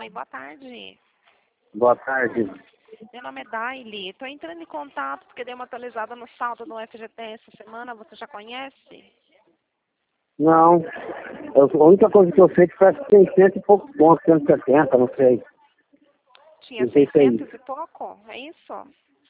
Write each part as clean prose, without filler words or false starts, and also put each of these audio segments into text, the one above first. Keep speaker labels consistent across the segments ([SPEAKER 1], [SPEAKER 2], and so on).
[SPEAKER 1] Oi, boa tarde.
[SPEAKER 2] Boa tarde.
[SPEAKER 1] Meu nome é Daily. Estou entrando em contato porque dei uma atualizada no saldo do FGTS essa semana. Você já conhece?
[SPEAKER 2] Não. A única coisa que eu sei é que parece que tem 100 e poucos pontos, 170, não sei.
[SPEAKER 1] Tinha
[SPEAKER 2] Não sei se é
[SPEAKER 1] 600 e pouco? É isso?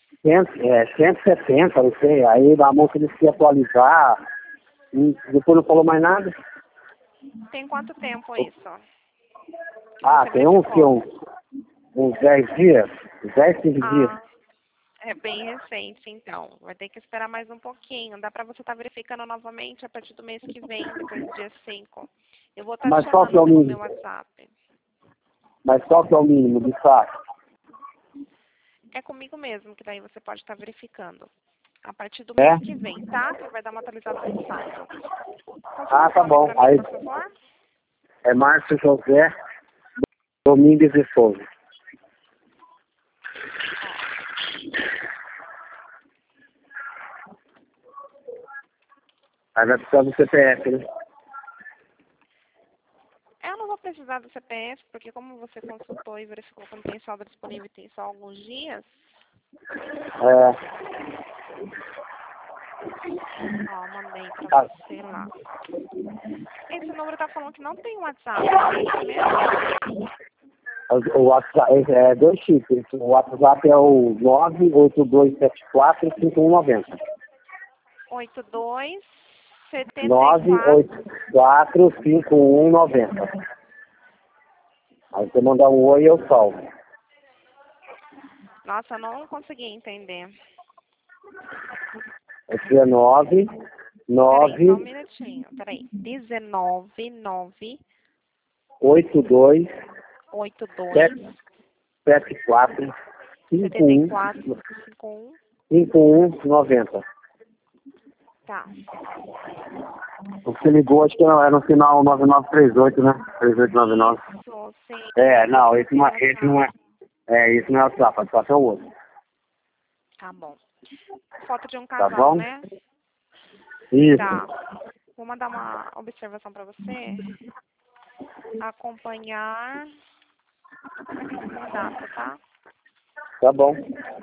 [SPEAKER 2] 170, não sei. Aí a moça disse que ia atualizar. E depois não falou mais nada.
[SPEAKER 1] Tem quanto tempo isso? Que
[SPEAKER 2] Ah,
[SPEAKER 1] você
[SPEAKER 2] tem
[SPEAKER 1] verificou?
[SPEAKER 2] uns 10 dias? 10, 15 dias.
[SPEAKER 1] Ah, é bem recente, então. Vai ter que esperar mais um pouquinho. Dá para você estar verificando novamente a partir do mês que vem, depois do dia 5. Eu vou estar te
[SPEAKER 2] Mas qual que é
[SPEAKER 1] chamando
[SPEAKER 2] o
[SPEAKER 1] pelo meu
[SPEAKER 2] mínimo?
[SPEAKER 1] WhatsApp.
[SPEAKER 2] Mas qual que é o mínimo, de fato?
[SPEAKER 1] É comigo mesmo, que daí você pode estar verificando. A partir do mês
[SPEAKER 2] É?
[SPEAKER 1] que vem, tá? Que vai dar uma atualizada no saldo. Confirma
[SPEAKER 2] Ah,
[SPEAKER 1] seu
[SPEAKER 2] tá
[SPEAKER 1] nome
[SPEAKER 2] bom.
[SPEAKER 1] para mim,
[SPEAKER 2] Aí
[SPEAKER 1] por favor.
[SPEAKER 2] é Márcio José Domingues de Souza. Aí vai precisar do CPF, né?
[SPEAKER 1] Eu não vou precisar do CPF, porque como você consultou e verificou que não tem saldo disponível e tem só alguns dias, ó, mandei pra você lá. Esse número tá falando que não tem WhatsApp, é esse mesmo?
[SPEAKER 2] O WhatsApp é dois chips. O WhatsApp é o 982745190.
[SPEAKER 1] 8274.
[SPEAKER 2] 9845190. Aí você mandar um oi e eu salvo.
[SPEAKER 1] Nossa, eu não consegui entender.
[SPEAKER 2] É 19
[SPEAKER 1] Peraí, só um
[SPEAKER 2] 9
[SPEAKER 1] minutinho. Peraí. 19 9
[SPEAKER 2] 82
[SPEAKER 1] 82
[SPEAKER 2] 74 51
[SPEAKER 1] 74 51.
[SPEAKER 2] 5190.
[SPEAKER 1] Tá.
[SPEAKER 2] Você ligou, acho que era no final 9938, né? 3899.
[SPEAKER 1] Isso, sim.
[SPEAKER 2] É, não, esse não,
[SPEAKER 1] WhatsApp.
[SPEAKER 2] esse não é WhatsApp, WhatsApp é o outro.
[SPEAKER 1] Tá bom. Foto de um
[SPEAKER 2] Tá
[SPEAKER 1] casal,
[SPEAKER 2] bom?
[SPEAKER 1] né?
[SPEAKER 2] Isso.
[SPEAKER 1] Tá. Vou mandar uma observação para você. Acompanhar uma data, tá?
[SPEAKER 2] Tá bom.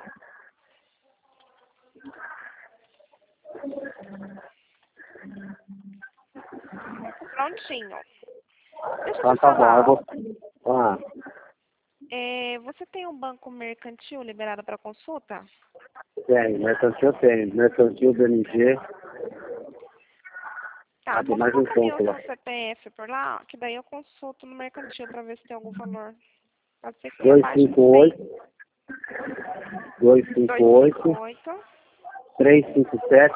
[SPEAKER 1] Prontinho. Deixa eu
[SPEAKER 2] Então
[SPEAKER 1] te
[SPEAKER 2] tá bom. Eu
[SPEAKER 1] falar.
[SPEAKER 2] vou... Ah,
[SPEAKER 1] Você tem um banco mercantil liberado para consulta?
[SPEAKER 2] tem. Mercantil eu tenho. Mercantil, BMG.
[SPEAKER 1] Tá,
[SPEAKER 2] Ah, tem
[SPEAKER 1] vamos
[SPEAKER 2] mais um
[SPEAKER 1] colocar ali o
[SPEAKER 2] ponto lá.
[SPEAKER 1] seu CPF por lá, que daí eu consulto no mercantil para ver se tem algum valor. Pode ser que tenha abaixo de 100.
[SPEAKER 2] 258 258
[SPEAKER 1] 258
[SPEAKER 2] 357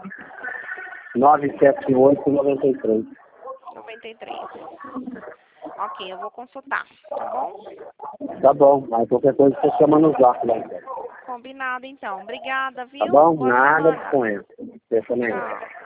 [SPEAKER 2] 978 93.
[SPEAKER 1] 93. Ok, eu vou consultar, tá bom?
[SPEAKER 2] Tá bom. Mas qualquer coisa você chama no zap lá, então.
[SPEAKER 1] Combinado, então. Obrigada,
[SPEAKER 2] Tá
[SPEAKER 1] viu?
[SPEAKER 2] bom?
[SPEAKER 1] Boa
[SPEAKER 2] Nada
[SPEAKER 1] semana.
[SPEAKER 2] com ele. Você também.
[SPEAKER 1] Tchau.